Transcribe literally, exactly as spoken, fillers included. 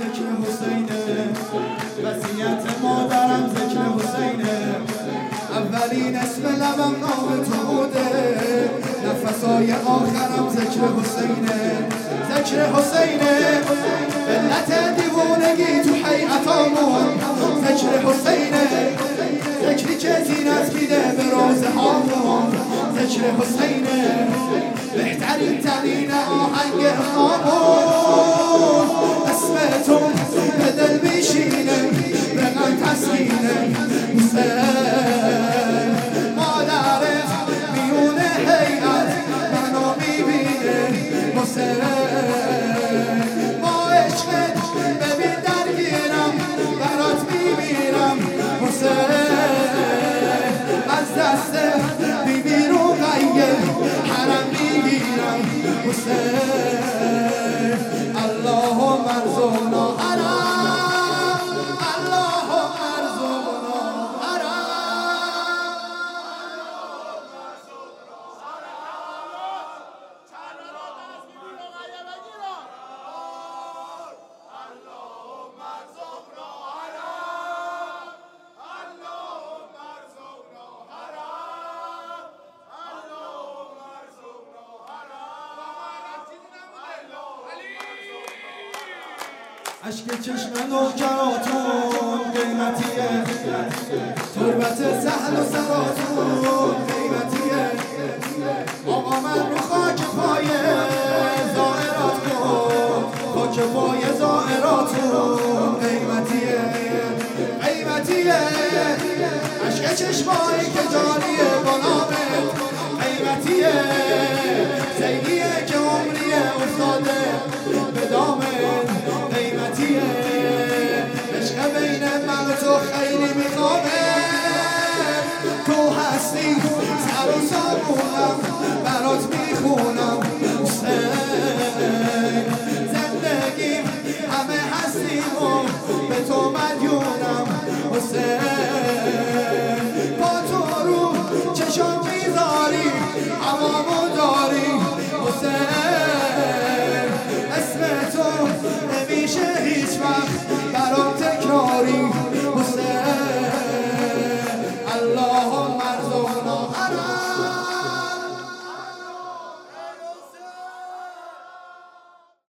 ذکر حسینه، وصیت مادرم ذکر حسینه. اولین اسم لبم نام تو بوده، نفسای آخرم ذکر حسینه. ذکر حسینه علت دیوونگی تو حیعتامون، ذکر حسینه ذکری که زینت میده به روزه هامون. ذکر حسینه بهترین ترین آهنگ امامون. اسم تو به دل میشینه، به غم تسکینه. حسین مادرت میونه هیئت منو میبینه. حسین با عشقت ببین درگیرم، برات میمیرم. حسین از دست بیبی رو غیه حرم میگیرم. حسین اللهم ارزقنا حرم، اللهم ارزقنا حرم. اشک چشم نوکراتون قیمتیه، تربت سهل و سراتون قیمتیه. آقا من رو خاک پای زائرات کن، خاک پای زائراتون قیمتیه، قیمتیه. اشک چشمایی که جاریه با نامت قیمتیه. زیدیه که عمریه افتاده به دامت قیمتیه. عشق بین من و تو خیلی میخوامه، تو هستی سر و سامونم برات میخونم. حسین زندگیم همه هستیم و به تو مدیونم. حسین با تو رو چشم میذاری هوامو داری. حسین اسم تو نمیشه هیچ وقت